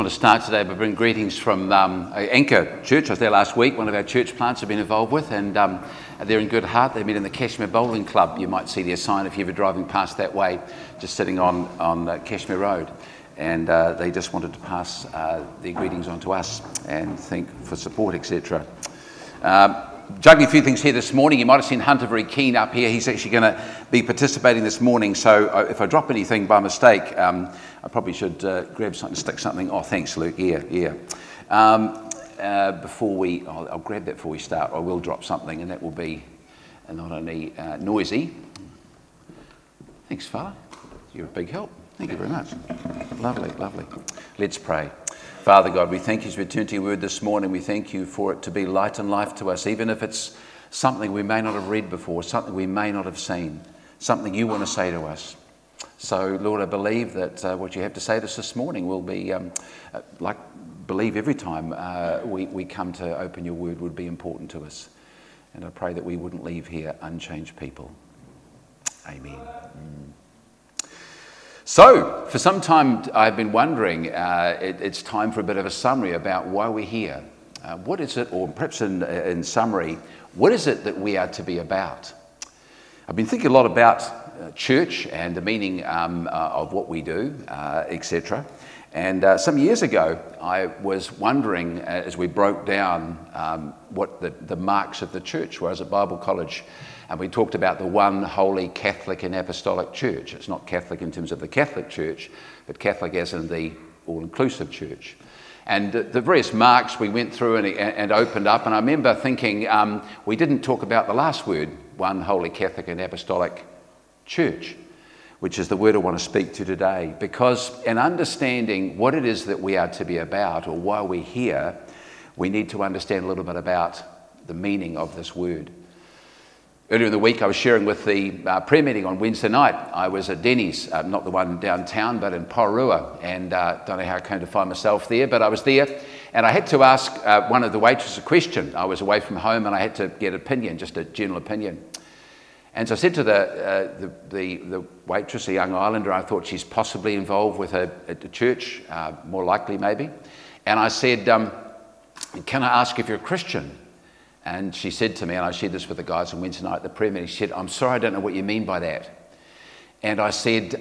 I want to start today by bringing greetings from Anchor Church. I was there last week. One of our church plants I've been involved with, and they're in good heart. They meet in the Cashmere Bowling Club. You might see their sign if you're ever driving past that way, just sitting on Cashmere Road. And they just wanted to pass their greetings on to us and thank for support, etc. Juggling a few things here this morning. You might have seen Hunter very keen up here. He's actually going to be participating this morning. So if I drop anything by mistake, I probably should grab something, stick something. Oh, thanks, Luke. Yeah. I'll grab that before we start. I will drop something, and that will be not only noisy. Thanks, fella. You're a big help. Thank you very much. Lovely. Let's pray. Father God, we thank you as we turn to your word this morning. We thank you for it to be light and life to us, even if it's something we may not have read before, something we may not have seen, something you want to say to us. So, Lord, I believe that what you have to say to us this morning will be, believe every time we come to open your word would be important to us. And I pray that we wouldn't leave here unchanged people. Amen. So, for some time I've been wondering, it's time for a bit of a summary about why we're here. What is it, or perhaps in summary, what is it that we are to be about? I've been thinking a lot about church and the meaning of what we do, etc. And some years ago, I was wondering, as we broke down what the marks of the church were as a Bible college, and we talked about the one holy Catholic and Apostolic Church. It's not Catholic in terms of the Catholic Church, but Catholic as in the all-inclusive church. And the various marks we went through and opened up, and I remember thinking we didn't talk about the last word, one holy Catholic and Apostolic Church, which is the word I want to speak to today, because in understanding what it is that we are to be about, or why we're here, we need to understand a little bit about the meaning of this word. Earlier in the week, I was sharing with the prayer meeting on Wednesday night. I was at Denny's, not the one downtown, but in Pororua, and don't know how I came to find myself there, but I was there, and I had to ask one of the waitresses a question. I was away from home, and I had to get opinion, just a general opinion. And so I said to the waitress, a young islander, I thought she's possibly involved with a church, more likely maybe, and I said, can I ask if you're a Christian? And she said to me, and I shared this with the guys on Wednesday night at the prayer meeting, she said, I'm sorry, I don't know what you mean by that. And I said,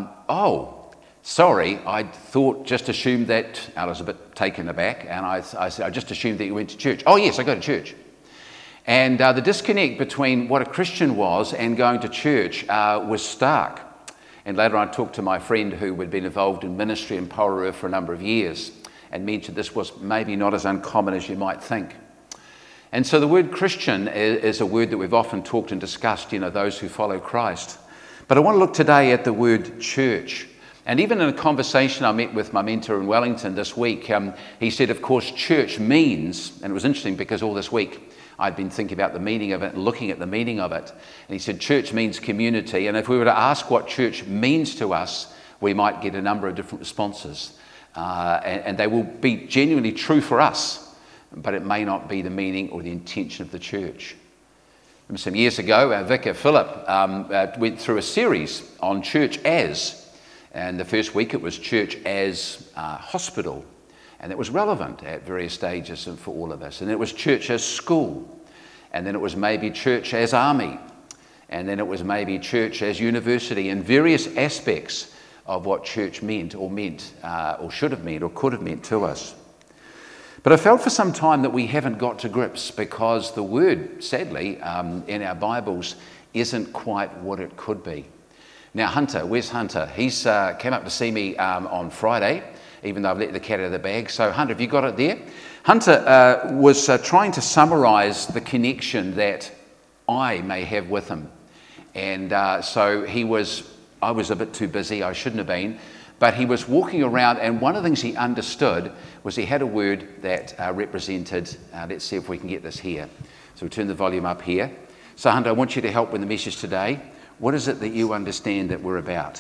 sorry, I just assumed that, I was a bit taken aback, and I said, I just assumed that you went to church. Oh yes, I go to church. And the disconnect between what a Christian was and going to church was stark. And later on I talked to my friend who had been involved in ministry in Pororua for a number of years, and mentioned this was maybe not as uncommon as you might think. And so the word Christian is a word that we've often talked and discussed, those who follow Christ. But I want to look today at the word church. And even in a conversation I met with my mentor in Wellington this week, he said, of course, church means, and it was interesting because all this week I'd been thinking about the meaning of it and looking at the meaning of it. And he said, church means community. And if we were to ask what church means to us, we might get a number of different responses. And they will be genuinely true for us, but it may not be the meaning or the intention of the church. Some years ago, our vicar, Philip, went through a series on church as, and the first week it was church as hospital, and it was relevant at various stages and for all of us. And it was church as school, and then it was maybe church as army, and then it was maybe church as university, and various aspects of what church meant or should have meant or could have meant to us. But I felt for some time that we haven't got to grips because the word, sadly, in our Bibles isn't quite what it could be. Now, Hunter, where's Hunter? He's came up to see me on Friday, even though I've let the cat out of the bag. So, Hunter, have you got it there? Hunter was trying to summarise the connection that I may have with him. And so I was a bit too busy, I shouldn't have been. But he was walking around, and one of the things he understood was he had a word that represented, let's see if we can get this here. So we'll turn the volume up here. So Hunter, I want you to help with the message today. What is it that you understand that we're about?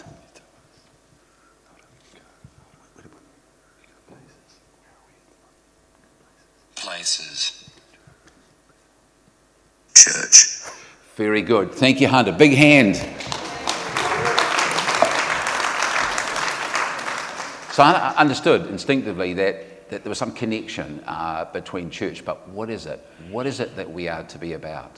Places. Church. Very good. Thank you, Hunter. Big hand. So I understood instinctively that there was some connection between church, but what is it? What is it that we are to be about?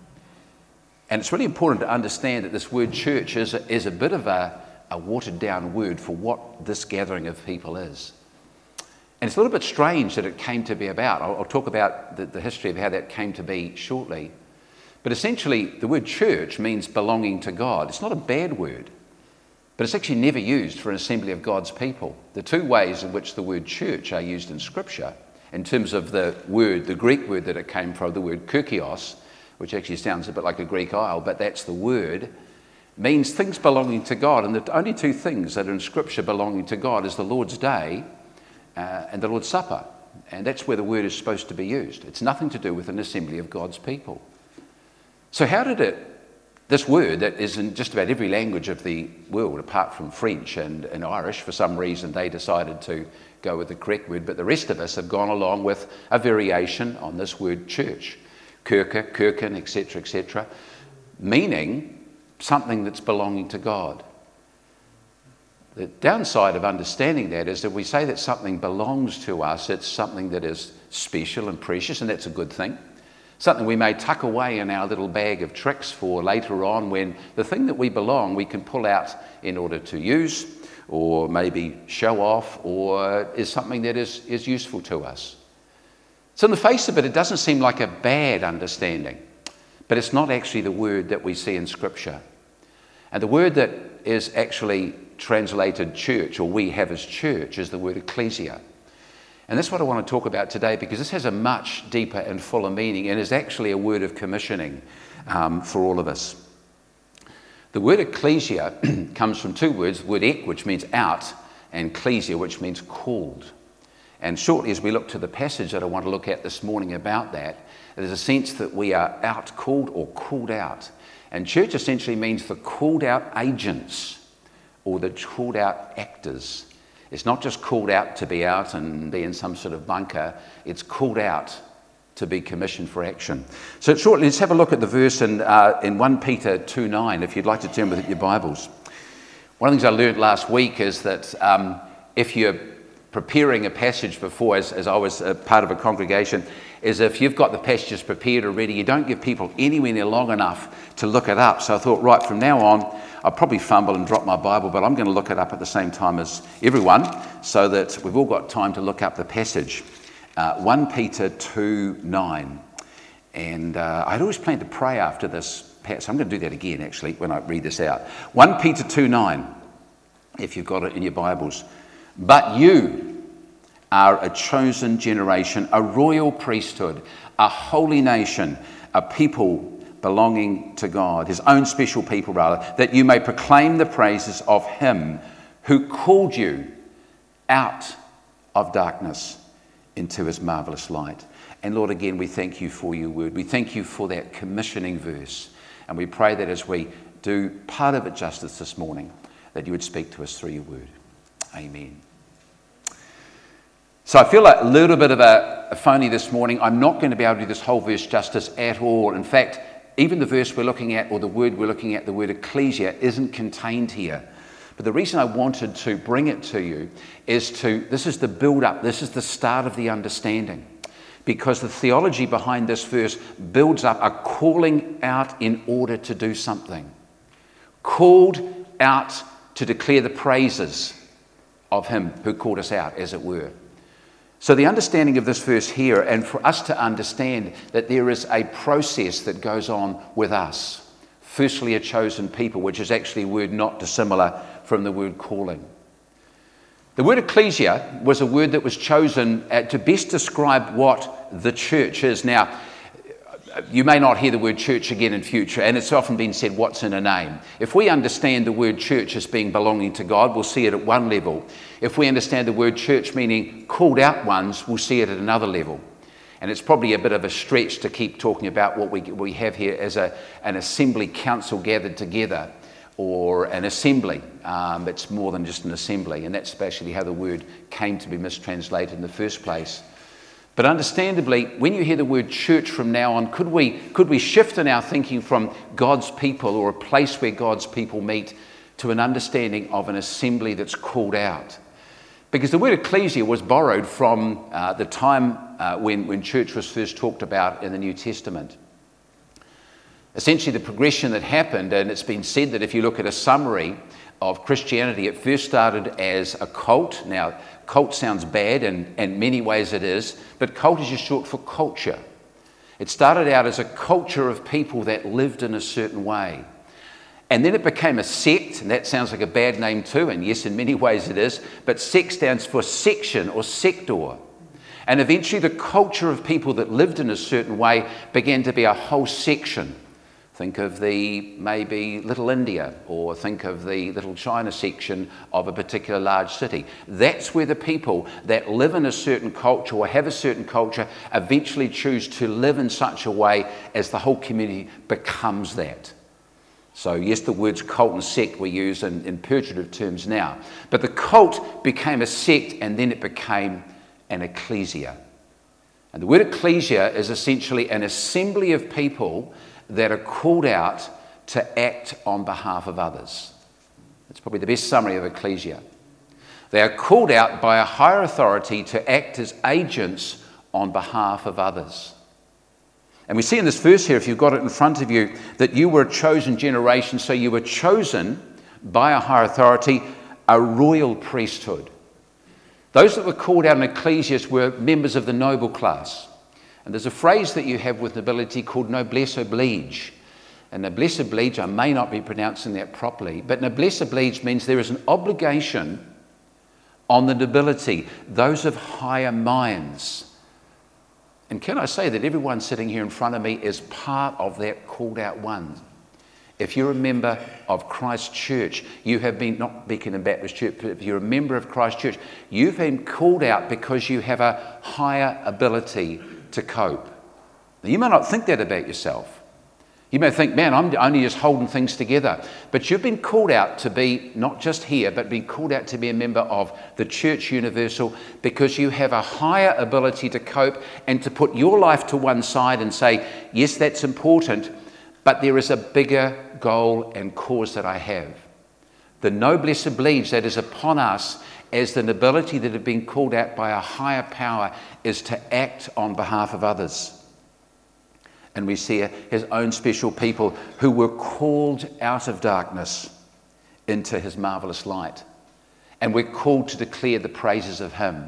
And it's really important to understand that this word church is a bit of a watered down word for what this gathering of people is. And it's a little bit strange that it came to be about. I'll talk about the history of how that came to be shortly. But essentially, the word church means belonging to God. It's not a bad word, but it's actually never used for an assembly of God's people. The two ways in which the word church are used in Scripture, in terms of the Greek word that it came from, the word kurkios, which actually sounds a bit like a Greek isle, but that's the word, means things belonging to God. And the only two things that are in Scripture belonging to God is the Lord's Day and the Lord's Supper. And that's where the word is supposed to be used. It's nothing to do with an assembly of God's people. So how did this word that is in just about every language of the world, apart from French and Irish, for some reason they decided to go with the correct word, but the rest of us have gone along with a variation on this word church. Kirke, Kirken, etc., meaning something that's belonging to God. The downside of understanding that is that we say that something belongs to us, it's something that is special and precious, and that's a good thing. Something we may tuck away in our little bag of tricks for later on, when the thing that we belong we can pull out in order to use or maybe show off, or is something that is useful to us. So in the face of it, it doesn't seem like a bad understanding, but it's not actually the word that we see in Scripture. And the word that is actually translated church, or we have as church, is the word ecclesia. And that's what I want to talk about today, because this has a much deeper and fuller meaning and is actually a word of commissioning for all of us. The word ecclesia comes from two words, the word ek, which means out, and ecclesia, which means called. And shortly, as we look to the passage that I want to look at this morning about that, there's a sense that we are out called or called out. And church essentially means the called out agents or the called out actors. It's not just called out to be out and be in some sort of bunker. It's called out to be commissioned for action. So shortly, let's have a look at the verse in 1 Peter 2:9, if you'd like to turn with it your Bibles. One of the things I learned last week is that if you're preparing a passage before, as I was a part of a congregation, is if you've got the passages prepared already, you don't give people anywhere near long enough to look it up. So I thought, right, from now on, I'll probably fumble and drop my Bible, but I'm going to look it up at the same time as everyone so that we've all got time to look up the passage. 1 Peter 2:9. And I'd always planned to pray after this passage. I'm going to do that again, actually, when I read this out. 1 Peter 2:9, if you've got it in your Bibles. But you are a chosen generation, a royal priesthood, a holy nation, a people belonging to God, his own special people rather, that you may proclaim the praises of him who called you out of darkness into his marvelous light. And Lord, again, we thank you for your word. We thank you for that commissioning verse. And we pray that as we do part of it justice this morning, that you would speak to us through your word. Amen. So I feel like a little bit of a phony this morning. I'm not going to be able to do this whole verse justice at all. In fact, even the verse we're looking at, or the word we're looking at, the word ecclesia, isn't contained here. But the reason I wanted to bring it to you is this is the build-up, this is the start of the understanding. Because the theology behind this verse builds up a calling out in order to do something. Called out to declare the praises of him who called us out, as it were. So the understanding of this verse here, and for us to understand that there is a process that goes on with us. Firstly, a chosen people, which is actually a word not dissimilar from the word calling. The word ecclesia was a word that was chosen to best describe what the church is. Now, you may not hear the word church again in future, and it's often been said, what's in a name? If we understand the word church as being belonging to God, we'll see it at one level. If we understand the word church meaning called out ones, we'll see it at another level. And it's probably a bit of a stretch to keep talking about what we have here as an assembly council gathered together, or an assembly. It's more than just an assembly, and that's basically how the word came to be mistranslated in the first place. But understandably, when you hear the word church from now on, could we shift in our thinking from God's people, or a place where God's people meet, to an understanding of an assembly that's called out? Because the word ecclesia was borrowed from the time when church was first talked about in the New Testament. Essentially, the progression that happened, and it's been said that if you look at a summary of Christianity, it first started as a cult. Now, cult sounds bad, and in many ways it is, but cult is just short for culture. It started out as a culture of people that lived in a certain way. And then it became a sect, and that sounds like a bad name too, and yes, in many ways it is, but sect stands for section or sector. And eventually the culture of people that lived in a certain way began to be a whole section. Think of the maybe Little India, or think of the Little China section of a particular large city. That's where the people that live in a certain culture or have a certain culture eventually choose to live in such a way as the whole community becomes that. So yes, the words cult and sect we use in pejorative terms now. But the cult became a sect, and then it became an ecclesia. And the word ecclesia is essentially an assembly of people that are called out to act on behalf of others. That's probably the best summary of ecclesia. They are called out by a higher authority to act as agents on behalf of others. And we see in this verse here, if you've got it in front of you, that you were a chosen generation, so you were chosen by a higher authority, a royal priesthood. Those that were called out in ecclesias were members of the noble class. And there's a phrase that you have with nobility called noblesse oblige. And noblesse oblige, I may not be pronouncing that properly, but noblesse oblige means there is an obligation on the nobility, those of higher minds. And can I say that everyone sitting here in front of me is part of that called out one? If you're a member of Christ Church, you have been, not Beacon and Baptist Church, but if you're a member of Christ Church, you've been called out because you have a higher ability to cope. Now, you may not think that about yourself. You may think, man, I'm only just holding things together. But you've been called out to be, not just here, but been called out to be a member of the Church Universal because you have a higher ability to cope and to put your life to one side and say, yes, that's important, but there is a bigger goal and cause that I have. The noblesse oblige that is upon us as the nobility that have been called out by a higher power is to act on behalf of others. And we see his own special people who were called out of darkness into his marvelous light. And we're called to declare the praises of him.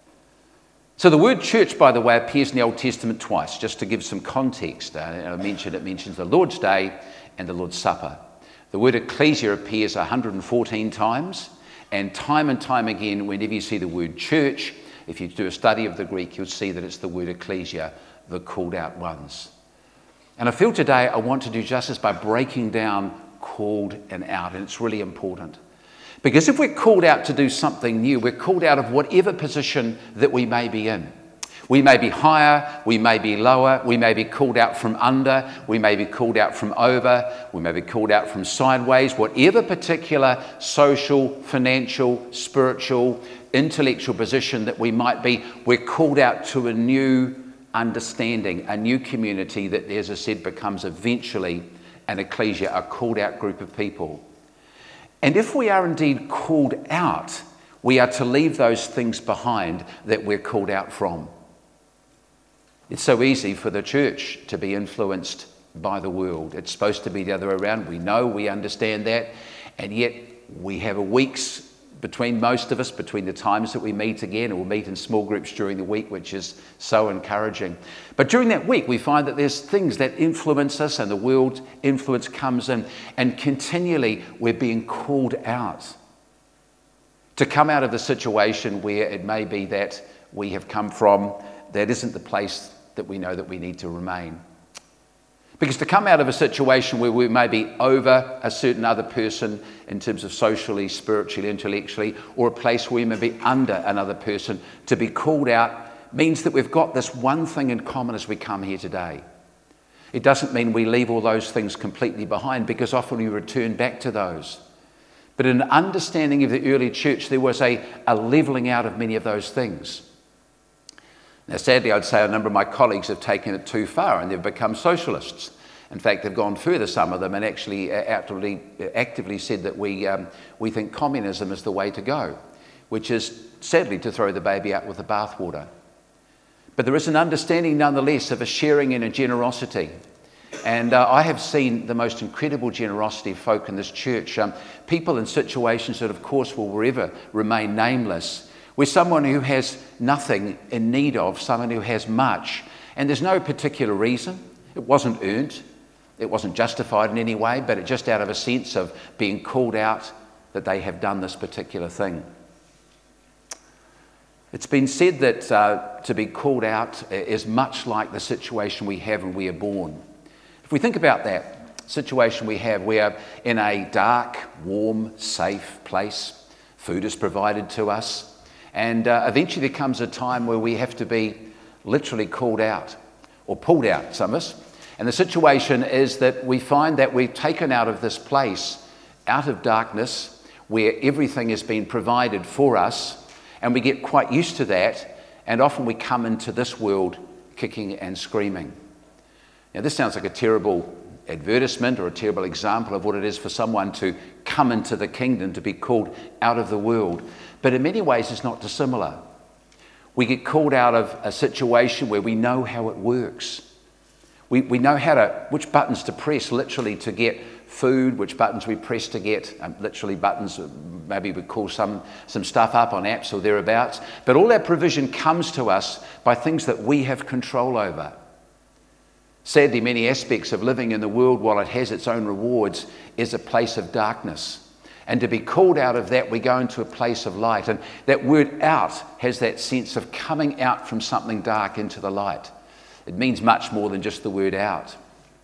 So the word church, by the way, appears in the Old Testament twice, just to give some context. I mentioned it mentions the Lord's Day and the Lord's Supper. The word ecclesia appears 114 times. And time again, whenever you see the word church, if you do a study of the Greek, you'll see that it's the word ecclesia, the called out ones. And I feel today I want to do justice by breaking down called and out, and it's really important. Because if we're called out to do something new, we're called out of whatever position that we may be in. We may be higher, we may be lower, we may be called out from under, we may be called out from over, we may be called out from sideways, whatever particular social, financial, spiritual, intellectual position that we might be, we're called out to a new understanding, a new community that, as I said, becomes eventually an ecclesia, a called out group of people. And if we are indeed called out, we are to leave those things behind that we're called out from. It's so easy for the church to be influenced by the world. It's supposed to be the other way around. We know, we understand that, and yet we have weeks between most of us, between the times that we meet again, or we'll meet in small groups during the week, which is so encouraging. But during that week, we find that there's things that influence us, and the world influence comes in, and continually we're being called out to come out of the situation where it may be that we have come from that isn't the place that we know that we need to remain. Because to come out of a situation where we may be over a certain other person in terms of socially, spiritually, intellectually, or a place where we may be under another person, to be called out means that we've got this one thing in common as we come here today. It doesn't mean we leave all those things completely behind, because often we return back to those. But in an understanding of the early church, there was a levelling out of many of those things. Now, sadly, I'd say a number of my colleagues have taken it too far and they've become socialists. In fact, they've gone further, some of them, and actually actively said that we think communism is the way to go. which is sadly to throw the baby out with the bathwater. But there is an understanding nonetheless of a sharing and a generosity. And I have seen the most incredible generosity of folk in this church. People in situations that, of course, will forever remain nameless, where someone who has nothing in need of, someone who has much, and there's no particular reason. It wasn't earned. It wasn't justified in any way, but it just out of a sense of being called out that they have done this particular thing. It's been said that to be called out is much like the situation we have when we are born. If we think about that situation we are in a dark, warm, safe place. Food is provided to us. And eventually there comes a time where we have to be literally called out, or pulled out, some of us. And the situation is that we find that we're taken out of this place, out of darkness, where everything has been provided for us, and we get quite used to that, and often we come into this world kicking and screaming. Now, this sounds like a terrible advertisement or a terrible example of what it is for someone to come into the kingdom, to be called out of the world. But in many ways, it's not dissimilar. We get called out of a situation where we know how it works. We know which buttons to press, literally, to get food, which buttons we press to get, literally buttons, maybe we call some stuff up on apps or thereabouts. But all that provision comes to us by things that we have control over. Sadly, many aspects of living in the world, while it has its own rewards, is a place of darkness. And to be called out of that, we go into a place of light. And that word out has that sense of coming out from something dark into the light. It means much more than just the word out.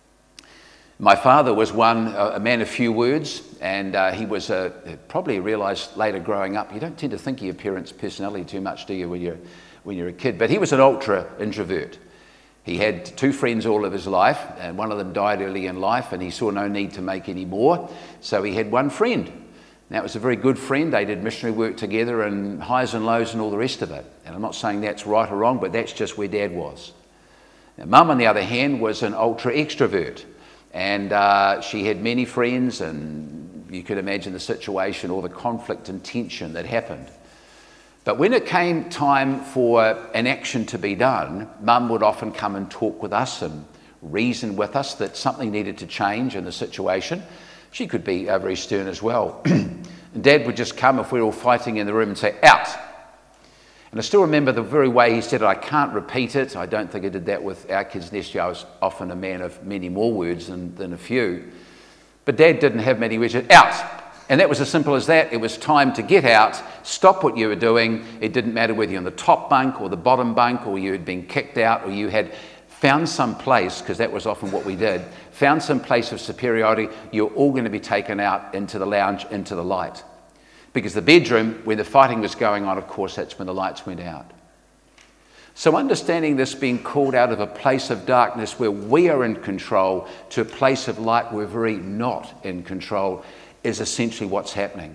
My father was a man of few words, and he was probably realised later growing up, you don't tend to think of your parents' personality too much, do you, when you're a kid? But he was an ultra introvert. He had 2 friends all of his life, and one of them died early in life, and he saw no need to make any more, so he had one friend. And that was a very good friend. They did missionary work together, and highs and lows and all the rest of it. And I'm not saying that's right or wrong, but that's just where Dad was. Now, Mum, on the other hand, was an ultra extrovert, and she had many friends, and you could imagine the situation, all the conflict and tension that happened. But when it came time for an action to be done, Mum would often come and talk with us and reason with us that something needed to change in the situation. She could be very stern as well. And Dad would just come if we were all fighting in the room and say, out. And I still remember the very way he said it. I can't repeat it. I don't think I did that with our kids next year. I was often a man of many more words than a few. But Dad didn't have many words. He said, out. And that was as simple as that. It was time to get out, stop what you were doing. It didn't matter whether you're on the top bunk or the bottom bunk, or you had been kicked out, or you had found some place, because that was often what we did, found some place of superiority. You're all going to be taken out into the lounge, into the light. Because the bedroom, when the fighting was going on, of course, that's when the lights went out. So understanding this, being called out of a place of darkness where we are in control to a place of light where we're very not in control, is essentially what's happening.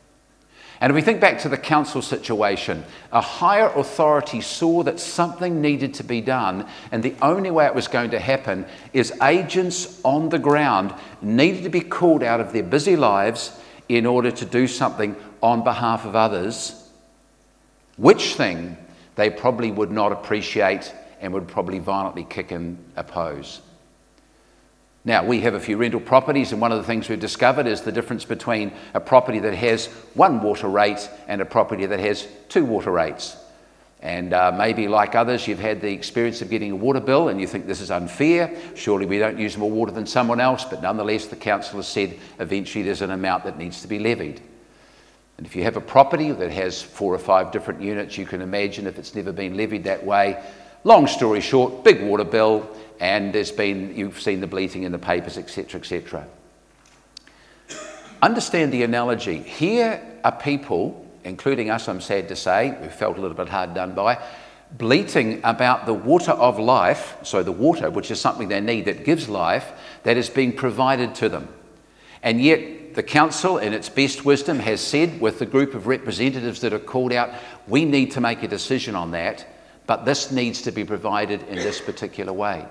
And if we think back to the council situation, a higher authority saw that something needed to be done, and the only way it was going to happen is agents on the ground needed to be called out of their busy lives in order to do something on behalf of others, which thing they probably would not appreciate and would probably violently kick and oppose. Now, we have a few rental properties, and one of the things we've discovered is the difference between a property that has 1 water rate and a property that has 2 water rates. And maybe like others, you've had the experience of getting a water bill and you think this is unfair. Surely we don't use more water than someone else, but nonetheless the council has said eventually there's an amount that needs to be levied. And if you have a property that has 4 or 5 different units, you can imagine if it's never been levied that way. Long story short, big water bill, and you've seen the bleating in the papers, etc., etc. Understand the analogy. Here are people, including us, I'm sad to say, who felt a little bit hard done by, bleating about the water of life, so the water, which is something they need that gives life, that is being provided to them. And yet the council, in its best wisdom, has said with the group of representatives that are called out, we need to make a decision on that, but this needs to be provided in this particular way.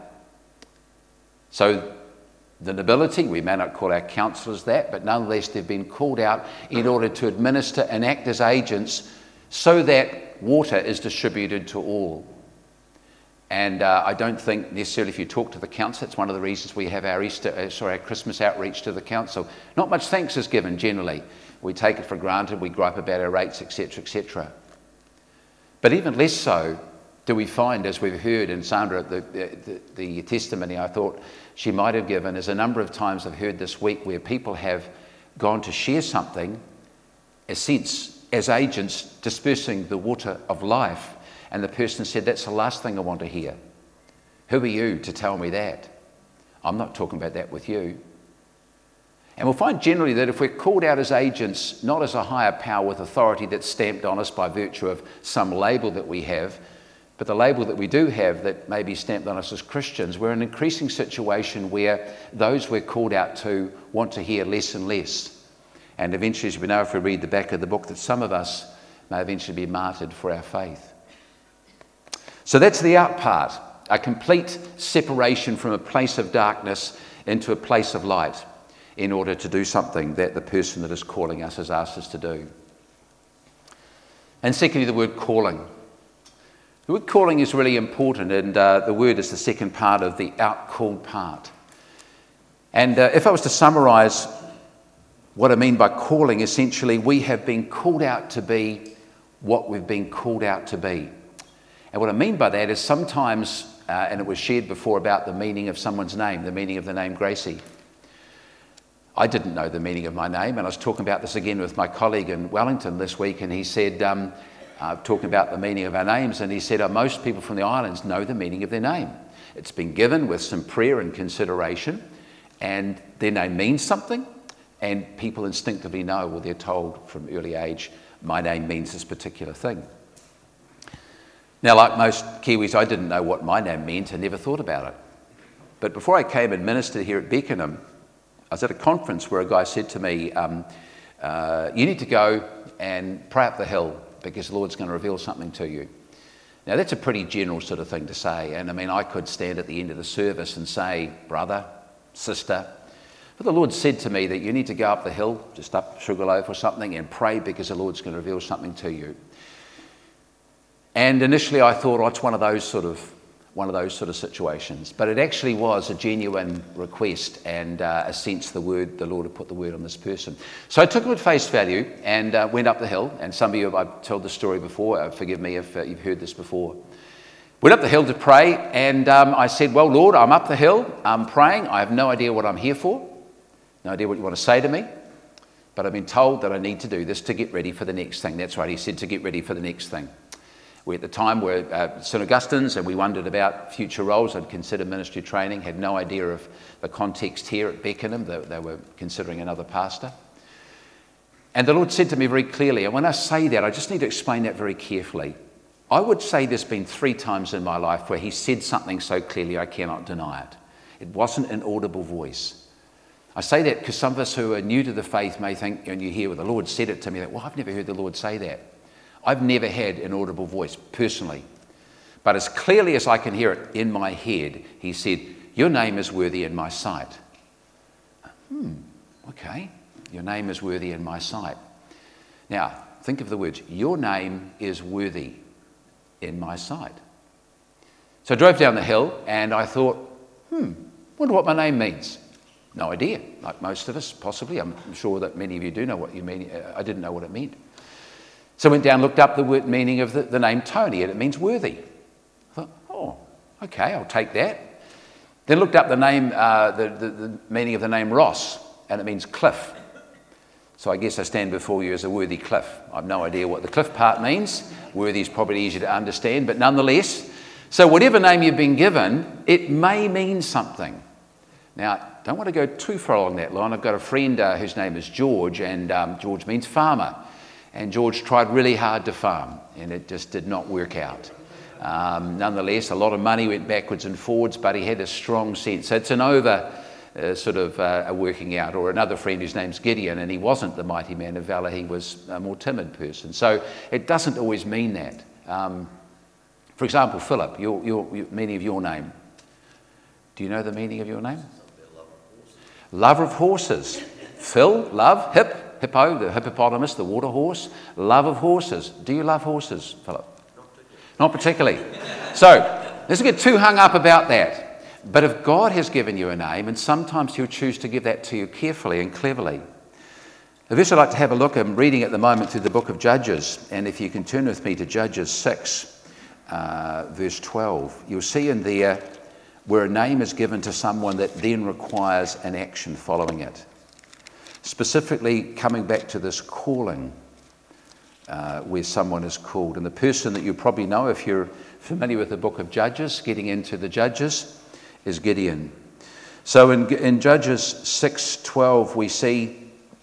So the nobility, we may not call our councillors that, but nonetheless they've been called out in order to administer and act as agents so that water is distributed to all. And I don't think necessarily if you talk to the council, it's one of the reasons we have our our Christmas outreach to the council. Not much thanks is given generally. We take it for granted, we gripe about our rates, etc., etc. But even less so do we find, as we've heard in Sandra, the testimony I thought she might have given, is a number of times I've heard this week where people have gone to share something, as agents dispersing the water of life, and the person said, that's the last thing I want to hear. Who are you to tell me that? I'm not talking about that with you. And we'll find generally that if we're called out as agents, not as a higher power with authority that's stamped on us by virtue of some label that we have, but the label that we do have that may be stamped on us as Christians, we're in an increasing situation where those we're called out to want to hear less and less. And eventually, as we know, if we read the back of the book, that some of us may eventually be martyred for our faith. So that's the out part, a complete separation from a place of darkness into a place of light in order to do something that the person that is calling us has asked us to do. And secondly, the word calling. The word calling is really important, and the word is the second part of the out-called part. And if I was to summarise what I mean by calling, essentially we have been called out to be what we've been called out to be. And what I mean by that is sometimes, and it was shared before about the meaning of someone's name, the meaning of the name Gracie. I didn't know the meaning of my name, and I was talking about this again with my colleague in Wellington this week, and he said, talking about the meaning of our names, and he said, most people from the islands know the meaning of their name. It's been given with some prayer and consideration, and their name means something, and people instinctively know, well, they're told from early age, my name means this particular thing. Now, like most Kiwis, I didn't know what my name meant. I never thought about it. But before I came and ministered here at Beckenham, I was at a conference where a guy said to me, you need to go and pray up the hill because the Lord's going to reveal something to you. Now, that's a pretty general sort of thing to say. And I mean, I could stand at the end of the service and say, brother, sister. But the Lord said to me that you need to go up the hill, just up Sugarloaf or something, and pray because the Lord's going to reveal something to you. And initially I thought, oh, it's one of those sort of situations. But it actually was a genuine request and a sense the Lord had put the word on this person. So I took it at face value and went up the hill. And some of you, I've told the story before, forgive me if you've heard this before. Went up the hill to pray, and I said, well, Lord, I'm up the hill, I'm praying, I have no idea what I'm here for, no idea what you want to say to me, but I've been told that I need to do this to get ready for the next thing. That's right, he said to get ready for the next thing. We at the time were St Augustine's, and we wondered about future roles. I'd considered ministry training, had no idea of the context here at Beckenham. They were considering another pastor. And the Lord said to me very clearly, and when I say that, I just need to explain that very carefully. I would say there's been 3 times in my life where he said something so clearly I cannot deny it. It wasn't an audible voice. I say that because some of us who are new to the faith may think, and you hear, well, the Lord said it to me, that, well, I've never heard the Lord say that. I've never had an audible voice, personally. But as clearly as I can hear it in my head, he said, your name is worthy in my sight. Okay, your name is worthy in my sight. Now, think of the words, your name is worthy in my sight. So I drove down the hill and I thought, wonder what my name means. No idea, like most of us, possibly. I'm sure that many of you do know what you mean. I didn't know what it meant. So I went down, looked up the word meaning of the name Tony, and it means worthy. I thought, oh, okay, I'll take that. Then looked up the name, the meaning of the name Ross, and it means cliff. So I guess I stand before you as a worthy cliff. I've no idea what the cliff part means. Worthy is probably easier to understand, but nonetheless. So whatever name you've been given, it may mean something. Now, don't want to go too far along that line. I've got a friend whose name is George, and George means farmer. And George tried really hard to farm, and it just did not work out. Nonetheless, a lot of money went backwards and forwards, but he had a strong sense. So it's an over a working out. Or another friend whose name's Gideon, and he wasn't the mighty man of valour, he was a more timid person. So it doesn't always mean that. For example, Philip, your meaning of your name. Do you know the meaning of your name? Lover of horses. Phil, love, hip. hippo, the hippopotamus, the water horse, love of horses. Do you love horses, Philip? Not particularly. So, let's get too hung up about that. But if God has given you a name, and sometimes he'll choose to give that to you carefully and cleverly. The verse I'd like to have a look at, I'm reading at the moment through the book of Judges, and if you can turn with me to Judges 6, verse 12, you'll see in there where a name is given to someone that then requires an action following it. Specifically, coming back to this calling, where someone is called. And the person that you probably know, if you're familiar with the book of Judges, getting into the Judges, is Gideon. So in Judges 6:12, we see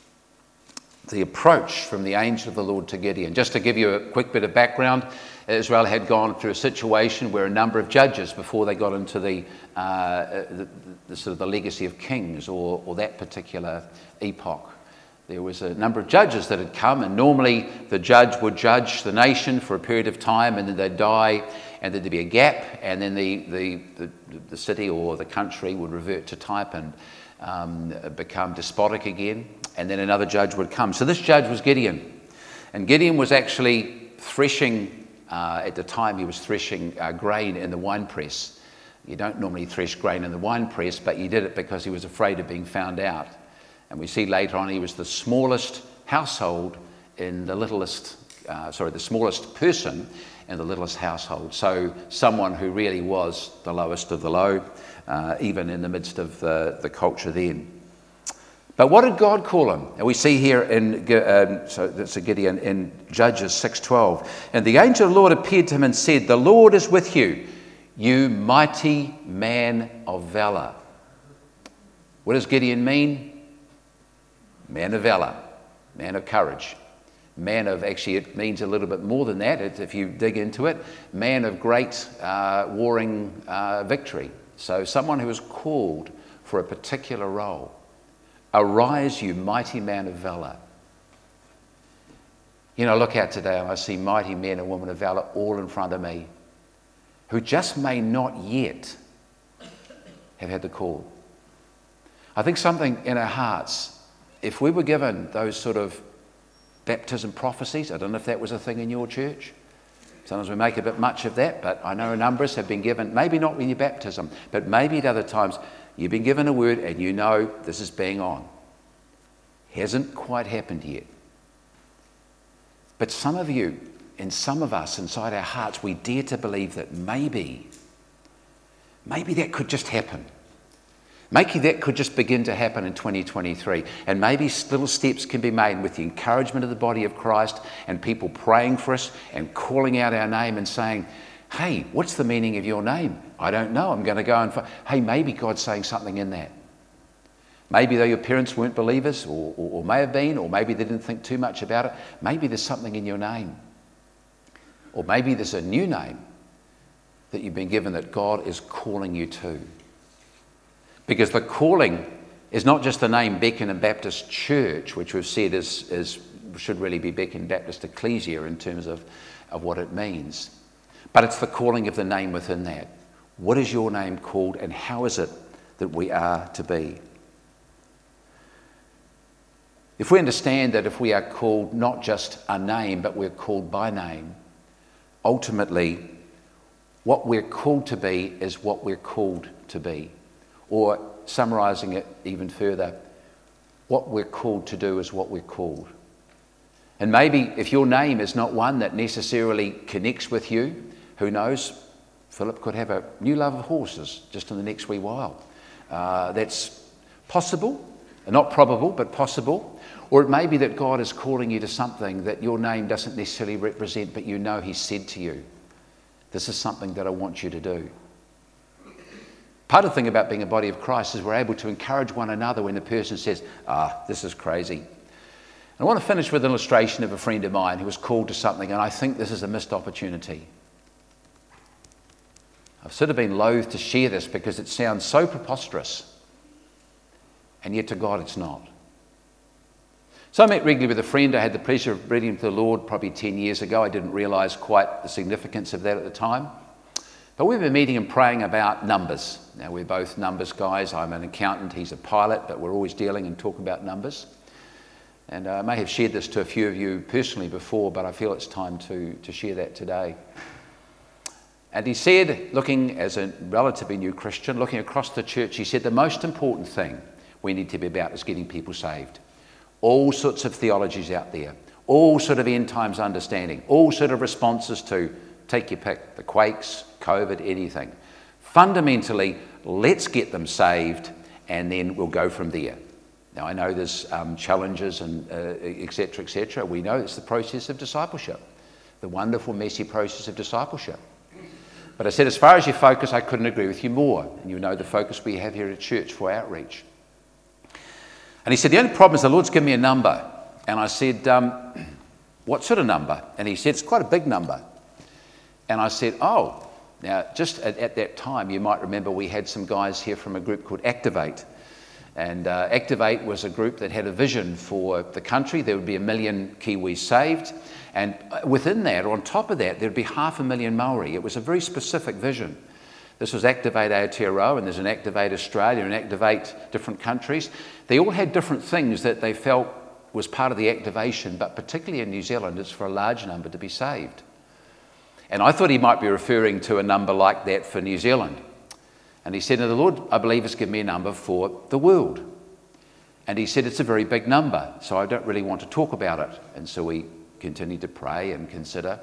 the approach from the angel of the Lord to Gideon. Just to give you a quick bit of background, Israel had gone through a situation where a number of judges, before they got into the sort of the legacy of kings or that particular epoch, there was a number of judges that had come, and normally the judge would judge the nation for a period of time, and then they'd die, and then there'd be a gap, and then the city or the country would revert to type and become despotic again, and then another judge would come. So this judge was Gideon, and Gideon was actually threshing, at the time he was threshing grain in the winepress. You don't normally thresh grain in the winepress, but he did it because he was afraid of being found out. And we see later on he was the smallest household in the the smallest person in the littlest household. So someone who really was the lowest of the low, even in the midst of the culture then. But what did God call him? And we see here so that's a Gideon in Judges 6:12. And the angel of the Lord appeared to him and said, "The Lord is with you, you mighty man of valor." What does Gideon mean? Man of valor, man of courage, man of, actually it means a little bit more than that if you dig into it, man of great warring victory. So someone who is called for a particular role. Arise, you mighty man of valor. You know, I look out today and I see mighty men and women of valor all in front of me who just may not yet have had the call. I think something in our hearts, if we were given those sort of baptism prophecies, I don't know if that was a thing in your church. Sometimes we make a bit much of that, but I know a number of us have been given, maybe not in your baptism, but maybe at other times, you've been given a word and you know this is bang on. Hasn't quite happened yet. But some of you, and some of us inside our hearts, we dare to believe that maybe that could just happen. Maybe that could just begin to happen in 2023. And maybe little steps can be made with the encouragement of the body of Christ and people praying for us and calling out our name and saying, "Hey, what's the meaning of your name? I don't know. I'm going to go and hey, maybe God's saying something in that." Maybe though your parents weren't believers or may have been, or maybe they didn't think too much about it, maybe there's something in your name. Or maybe there's a new name that you've been given that God is calling you to. Because the calling is not just the name Beckenham Baptist Church, which we've said should really be Beckenham Baptist Ecclesia in terms of what it means. But it's the calling of the name within that. What is your name called, and how is it that we are to be? If we understand that if we are called not just a name, but we're called by name, ultimately what we're called to be is what we're called to be. Or summarising it even further, what we're called to do is what we're called. And maybe if your name is not one that necessarily connects with you, who knows, Philip could have a new love of horses just in the next wee while. That's possible, not probable, but possible. Or it may be that God is calling you to something that your name doesn't necessarily represent, but you know He said to you, "This is something that I want you to do." Part of the thing about being a body of Christ is we're able to encourage one another when the person says, "This is crazy." And I want to finish with an illustration of a friend of mine who was called to something, and I think this is a missed opportunity. I've sort of been loath to share this because it sounds so preposterous, and yet to God it's not. So I met regularly with a friend. I had the pleasure of bringing him to the Lord probably 10 years ago. I didn't realise quite the significance of that at the time. But we've been meeting and praying about numbers. Now, we're both numbers guys. I'm an accountant, he's a pilot, but we're always dealing and talking about numbers. And I may have shared this to a few of you personally before, but I feel it's time to share that today. And he said, looking as a relatively new Christian, looking across the church, he said the most important thing we need to be about is getting people saved. All sorts of theologies out there, all sort of end times understanding, all sort of responses to, take your pick, the quakes, COVID, anything. Fundamentally, let's get them saved and then we'll go from there. Now, I know there's challenges and et cetera. We know it's the process of discipleship, the wonderful, messy process of discipleship. But I said, as far as your focus, I couldn't agree with you more. And you know the focus we have here at church for outreach. And he said, the only problem is the Lord's given me a number. And I said, what sort of number? And he said, it's quite a big number. And I said, oh, now just at that time, you might remember we had some guys here from a group called Activate. And Activate was a group that had a vision for the country. There would be 1 million Kiwis saved. And within that, or on top of that, there'd be 500,000 Maori. It was a very specific vision. This was Activate Aotearoa, and there's an Activate Australia and Activate different countries. They all had different things that they felt was part of the activation, but particularly in New Zealand, it's for a large number to be saved. And I thought he might be referring to a number like that for New Zealand. And he said, now the Lord, I believe, has given me a number for the world. And he said, it's a very big number, so I don't really want to talk about it. And so we continued to pray and consider.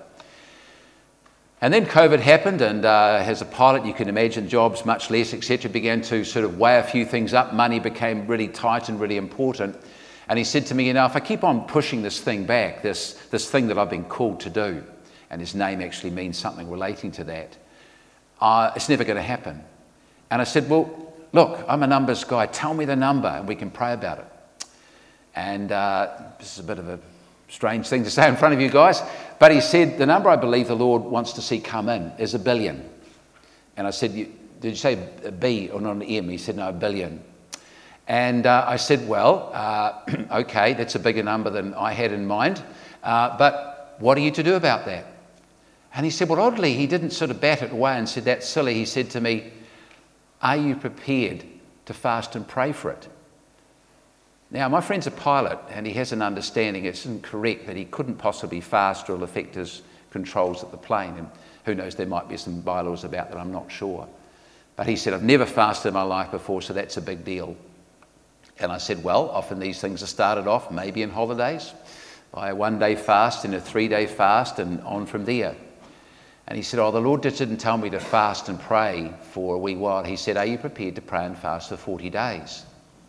And then COVID happened, and as a pilot, you can imagine jobs much less, etc., began to sort of weigh a few things up. Money became really tight and really important. And he said to me, you know, if I keep on pushing this thing back, this thing that I've been called to do, and his name actually means something relating to that, it's never going to happen. And I said, well, look, I'm a numbers guy. Tell me the number, and we can pray about it. And this is a bit of a strange thing to say in front of you guys, but he said, the number I believe the Lord wants to see come in is 1 billion. And I said, did you say a B or not an M? He said, no, 1 billion. And I said, well, okay, that's a bigger number than I had in mind, but what are you to do about that? And he said, well, oddly, he didn't sort of bat it away and said, that's silly. He said to me, are you prepared to fast and pray for it? Now, my friend's a pilot, and he has an understanding. It's incorrect that he couldn't possibly fast or it'll affect his controls at the plane. And who knows, there might be some bylaws about that, I'm not sure. But he said, I've never fasted in my life before, so that's a big deal. And I said, well, often these things are started off, maybe in holidays, by a 1-day fast and a 3-day fast and on from there. And he said, oh, the Lord just didn't tell me to fast and pray for a wee while. He said, are you prepared to pray and fast for 40 days?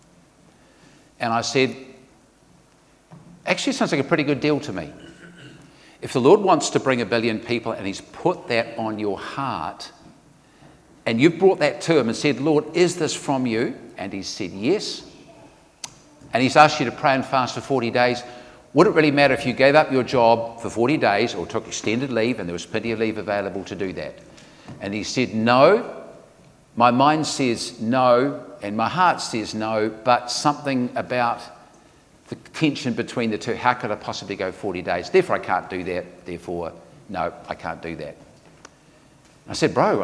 And I said, actually, it sounds like a pretty good deal to me. If the Lord wants to bring 1 billion people and he's put that on your heart, and you've brought that to him and said, Lord, is this from you? And he said, yes. And he's asked you to pray and fast for 40 days. Would it really matter if you gave up your job for 40 days or took extended leave, and there was plenty of leave available to do that? And he said, no. My mind says no, and my heart says no, but something about the tension between the two. How could I possibly go 40 days? Therefore, I can't do that. Therefore, no, I can't do that. I said, bro,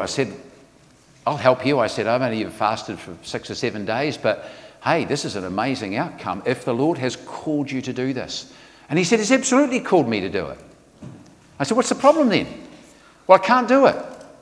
I'll help you. I said, I've only even fasted for 6 or 7 days, but hey, this is an amazing outcome if the Lord has called you to do this. And he said, he's absolutely called me to do it. I said, what's the problem then? Well, I can't do it.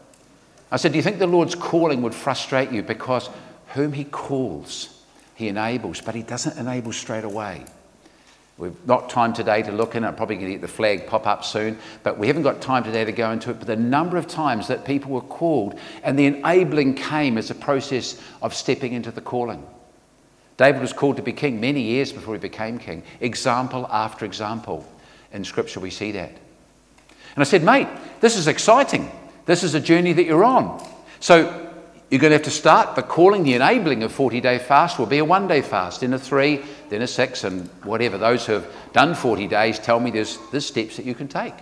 I said, do you think the Lord's calling would frustrate you? Because whom he calls, he enables, but he doesn't enable straight away. We've not time today to look in. I'm probably going to get the flag pop up soon, but we haven't got time today to go into it. But the number of times that people were called and the enabling came as a process of stepping into the calling. David was called to be king many years before he became king. Example after example. In Scripture we see that. And I said, mate, this is exciting. This is a journey that you're on. So you're going to have to start the calling, the enabling of 40-day fast will be a 1-day fast, then a 3, then a 6, and whatever. Those who have done 40 days tell me there's steps that you can take.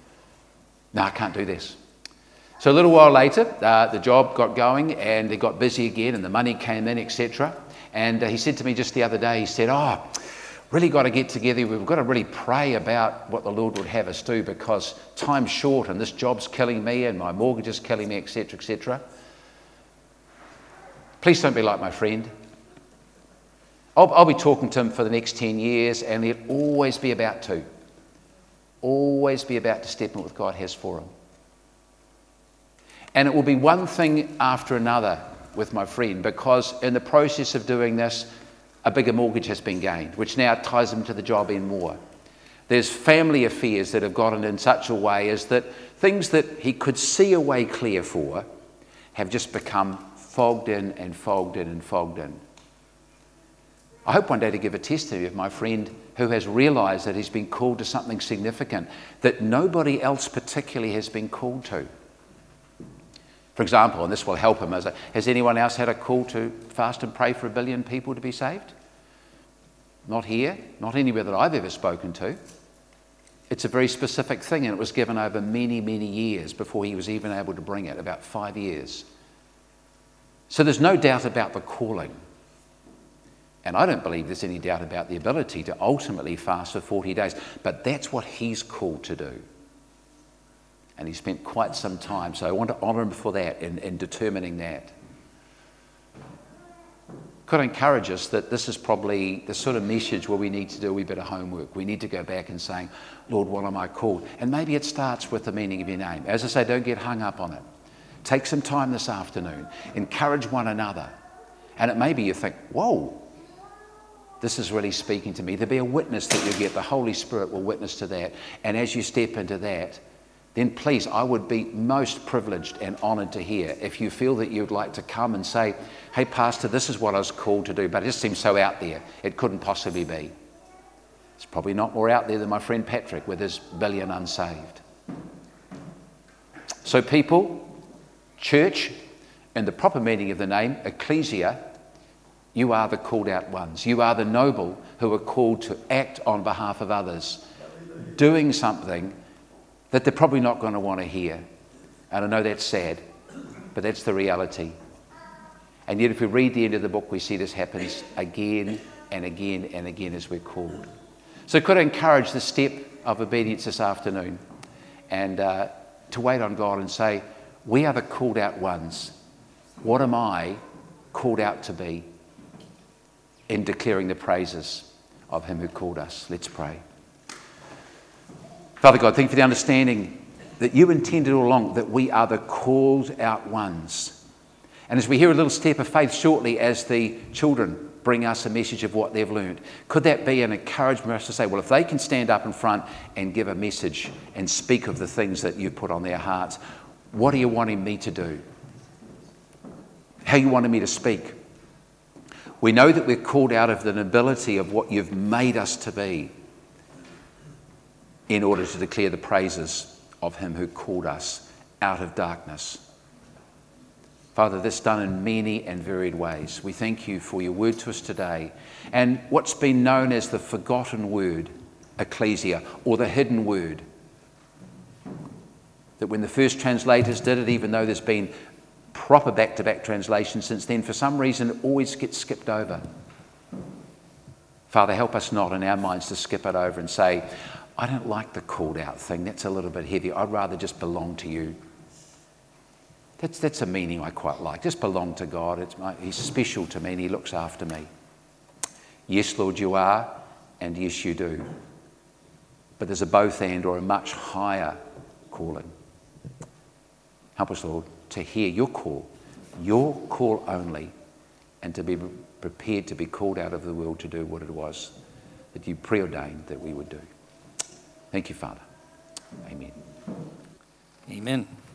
No, I can't do this. So a little while later, the job got going and it got busy again and the money came in, etc. And he said to me just the other day, he said, really got to get together. We've got to really pray about what the Lord would have us do because time's short and this job's killing me and my mortgage is killing me, etc., etc. Please don't be like my friend. I'll be talking to him for the next 10 years, and he'll always be about to. Always be about to step in what God has for him. And it will be one thing after another with my friend, because in the process of doing this, a bigger mortgage has been gained, which now ties him to the job even more. There's family affairs that have gotten in such a way as that things that he could see a way clear for have just become fogged in and fogged in and fogged in. I hope one day to give a testimony of my friend who has realised that he's been called to something significant that nobody else particularly has been called to. For example, and this will help him, has anyone else had a call to fast and pray for 1 billion people to be saved? Not here, not anywhere that I've ever spoken to. It's a very specific thing, and it was given over many, many years before he was even able to bring it, about 5 years. So there's no doubt about the calling. And I don't believe there's any doubt about the ability to ultimately fast for 40 days. But that's what he's called to do. And he spent quite some time. So I want to honour him for that in determining that. Could I encourage us that this is probably the sort of message where we need to do a wee bit of homework. We need to go back and say, Lord, what am I called? And maybe it starts with the meaning of your name. As I say, don't get hung up on it. Take some time this afternoon. Encourage one another. And it may be you think, whoa, this is really speaking to me. There'll be a witness that you get. The Holy Spirit will witness to that. And as you step into that, then please, I would be most privileged and honoured to hear if you feel that you'd like to come and say, hey, Pastor, this is what I was called to do, but it just seems so out there. It couldn't possibly be. It's probably not more out there than my friend Patrick with his 1 billion unsaved. So people, church, in the proper meaning of the name, ecclesia, you are the called out ones. You are the noble who are called to act on behalf of others, doing something that they're probably not going to want to hear. And I know that's sad, but that's the reality. And yet if we read the end of the book, we see this happens again and again and again as we're called. So could I encourage the step of obedience this afternoon and to wait on God and say, we are the called out ones. What am I called out to be in declaring the praises of him who called us? Let's pray. Father God, thank you for the understanding that you intended all along that we are the called out ones. And as we hear a little step of faith shortly as the children bring us a message of what they've learned, could that be an encouragement for us to say, well, if they can stand up in front and give a message and speak of the things that you've put on their hearts, what are you wanting me to do? How are you wanting me to speak? We know that we're called out of the nobility of what you've made us to be in order to declare the praises of him who called us out of darkness. Father, this done in many and varied ways. We thank you for your word to us today and what's been known as the forgotten word, ecclesia, or the hidden word. That when the first translators did it, even though there's been proper back-to-back translation since then, for some reason it always gets skipped over. Father, help us not in our minds to skip it over and say, I don't like the called out thing. That's a little bit heavy. I'd rather just belong to you. That's a meaning I quite like. Just belong to God. He's special to me and he looks after me. Yes, Lord, you are, and yes, you do. But there's a both and or a much higher calling. Help us, Lord, to hear your call only, and to be prepared to be called out of the world to do what it was that you preordained that we would do. Thank you, Father. Amen. Amen.